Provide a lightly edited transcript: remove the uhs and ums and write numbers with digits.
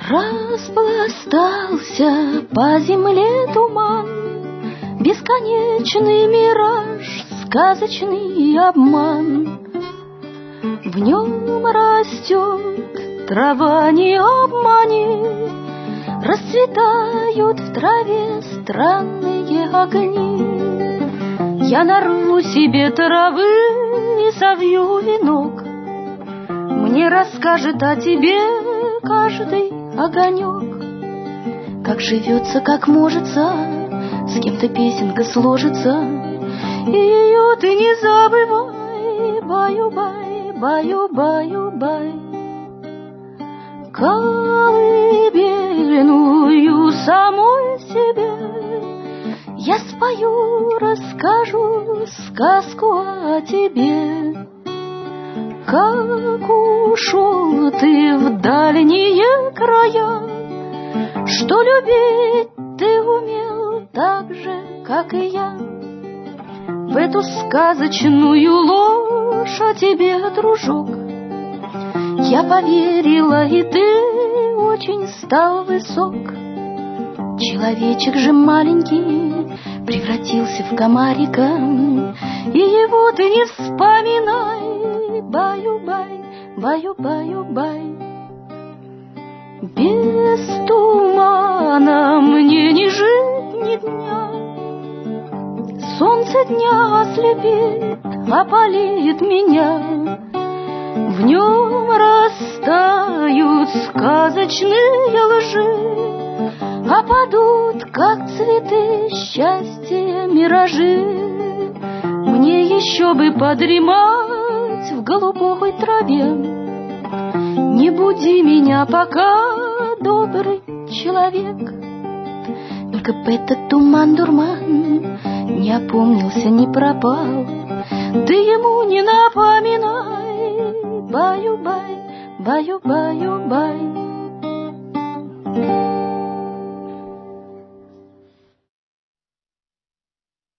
Распластался по земле туман, бесконечный мираж, сказочный обман. В нем растет трава, не обмани, расцветают в траве странные огни. Я нарву себе травы и совью венок, мне расскажет о тебе каждый огонек. Как живется, как можется, с кем-то песенка сложится, и ее ты не забывай. Баю-бай, баю-баю-бай. Колыбельную самой себе я спою, расскажу сказку о тебе. Как ушел ты в дальние края, что любить ты умел так же, как и я. В эту сказочную ложь о тебе, дружок, я поверила, и ты очень стал высок. Человечек же маленький превратился в комарика, и его ты не вспоминай. Баю-бай, баю-баю-бай. Без тумана мне не жить ни дня, солнце дня ослепит, опалит меня. В нем растают сказочные лжи, опадут, как цветы счастья, миражи. Мне еще бы подремать в голубой траве, не буди меня пока, добрый человек. Только б этот туман-дурман не опомнился, не пропал, ты ему не напоминай. Баю-бай, баю-баю-бай.